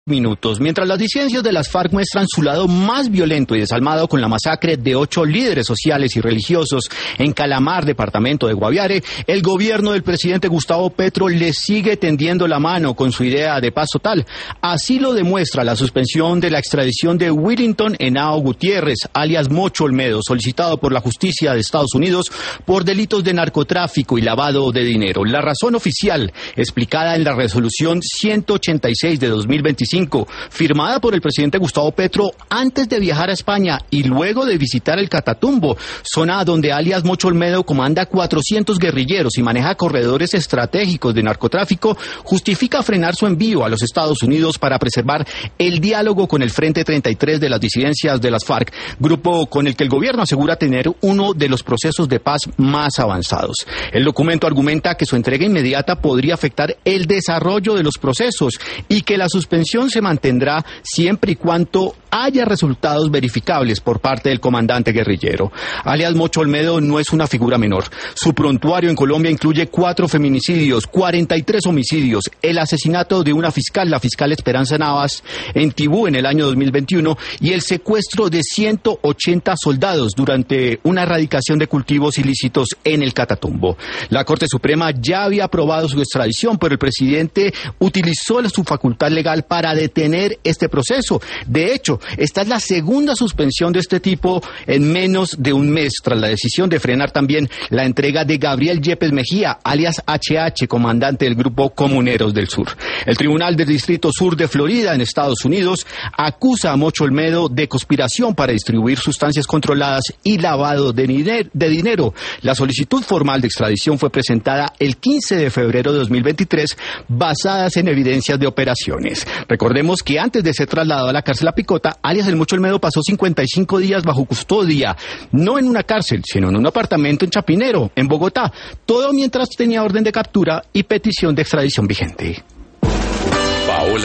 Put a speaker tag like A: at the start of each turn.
A: Minutos. Mientras las disidencias de las FARC muestran su lado más violento y desalmado con la masacre de 8 líderes sociales y religiosos en Calamar, departamento de Guaviare, el gobierno del presidente Gustavo Petro le sigue tendiendo la mano con su idea de paz total. Así lo demuestra la suspensión de la extradición de Willington Henao Gutiérrez, alias Mocho Olmedo, solicitado por la justicia de Estados Unidos por delitos de narcotráfico y lavado de dinero. La razón oficial, explicada en la resolución 186 de 2025, firmada por el presidente Gustavo Petro antes de viajar a España y luego de visitar el Catatumbo, zona donde alias Mocho Olmedo comanda 400 guerrilleros y maneja corredores estratégicos de narcotráfico, justifica frenar su envío a los Estados Unidos para preservar el diálogo con el Frente 33 de las disidencias de las FARC, grupo con el que el gobierno asegura tener uno de los procesos de paz más avanzados. El documento argumenta que su entrega inmediata podría afectar el desarrollo de los procesos y que la suspensión se mantendrá siempre y cuando haya resultados verificables por parte del comandante guerrillero. Alias Mocho Olmedo no es una figura menor. Su prontuario en Colombia incluye 4 feminicidios, 43 homicidios, el asesinato de una fiscal, la fiscal Esperanza Navas, en Tibú en el año 2021, y el secuestro de 180 soldados durante una erradicación de cultivos ilícitos en el Catatumbo. La Corte Suprema ya había aprobado su extradición, pero el presidente utilizó su facultad legal para detener este proceso. De hecho, esta es la segunda suspensión de este tipo en menos de un mes, tras la decisión de frenar también la entrega de Gabriel Yepes Mejía, alias HH, comandante del Grupo Comuneros del Sur. El Tribunal del Distrito Sur de Florida, en Estados Unidos, acusa a Mocho Olmedo de conspiración para distribuir sustancias controladas y lavado de dinero. La solicitud formal de extradición fue presentada el 15 de febrero de 2023, basadas en evidencias de operaciones. Recordemos que antes de ser trasladado a la cárcel La Picota, alias el Mocho Olmedo pasó 55 días bajo custodia, no en una cárcel, sino en un apartamento en Chapinero, en Bogotá, todo mientras tenía orden de captura y petición de extradición vigente.